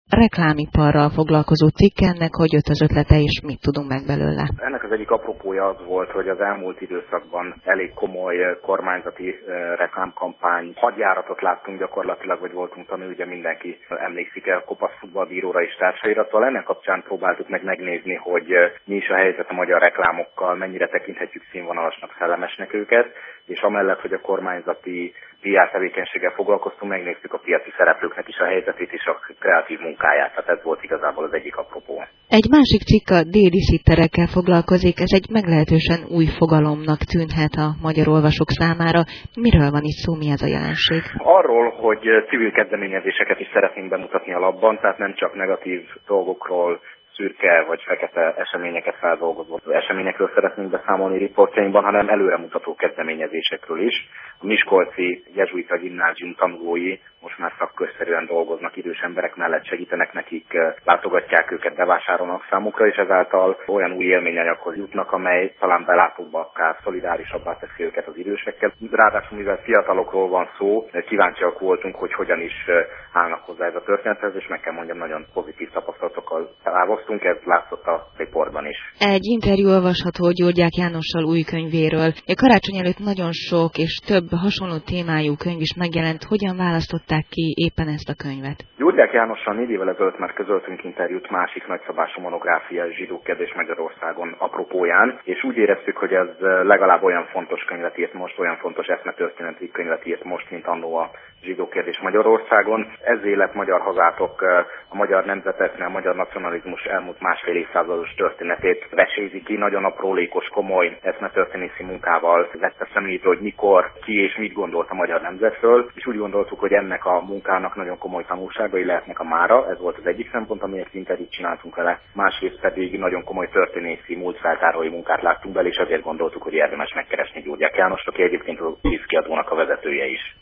reklámiparral foglalkozó cikk ennek, hogy jött az ötlete, és mit tudunk meg belőle? Ennek az egyik apropója az volt, hogy az elmúlt időszakban elég komoly kormányzati reklámkampány hadjáratot láttunk gyakorlatilag, vagy voltunk tanulni, ugye mindenki emlékszik el Kopasz futballbíróra és társaira, szóval ennek kapcsán próbáltuk meg megnézni, hogy mi is a helyzet a magyar reklámokkal, mennyire tekinthetjük színvonalasnak, szellemesnek őket, és amellett, hogy a kormányzati PR tevékenységgel foglalkoztunk, megnéztük a piaci szereplőknek is a helyzetét és a kreatív munkáját. Tehát ez volt igazából az egyik apropó. Egy másik cikk a dédisitterekkel foglalkozik, ez egy meglehetősen új fogalomnak tűnhet a magyar olvasók számára. Miről van itt szó, mi ez a jelenség? Arról, hogy civil kezdeményezéseket is szeretnénk bemutatni a labban, tehát nem csak negatív dolgokról, szürke vagy fekete eseményeket feldolgozó eseményekről szeretnénk beszámolni riportjainkban, hanem előremutató kezdeményezésekről is. A miskolci jezsuita gimnázium tanulói most már szakkörszerűen dolgoznak idős emberek mellett, segítenek nekik, látogatják őket, bevásárolnak számukra, és ezáltal olyan új élményanyaghoz jutnak, amely talán belátóbbá, akár szolidárisabbá teszi őket az idősekkel. Ráadásul, mivel fiatalokról van szó, kíváncsiak voltunk, hogy hogyan is állnak hozzá ez a történethez, és meg kell mondjam, nagyon pozitív tapasztalatokkal távoztunk, ez látszott a riportban is. Egy interjú olvasható Gyurgyák Jánossal új könyvéről. Karácsony előtt nagyon sok és több hasonló témájú könyv is megjelent. Hogyan választották ki éppen ezt a könyvet? Gyurgyák Jánossal 4 évvel ezelőtt már közöltünk interjút másik nagyszabású monográfia Zsidó kérdés Magyarországon apropóján, és úgy éreztük, hogy ez legalább olyan fontos könyvet írt most, olyan fontos eszmetörténeti könyvet írt most, mint annó a Zsidó kérdés Magyarországon. Ezzé lett Magyar hazátok, a magyar nemzeteknek, a magyar nacionalizmus elmúlt másfél évszázados történetét vesézi ki, nagyon aprólékos, komoly eszmetörténészi munkával vette szemlélítő, hogy mikor, ki és mit gondolt a magyar nemzetről, és úgy gondoltuk, hogy ennek a munkának nagyon komoly tanulságai lehetnek a mára, ez volt az egyik szempont, amiért interjút csináltunk vele, másrészt pedig nagyon komoly történészi, múltfeltárolói munkát láttunk bele, és azért gondoltuk, hogy érdemes megkeresni Gyurgyák Jánost, aki egyébként az kiadónak a vezetője is.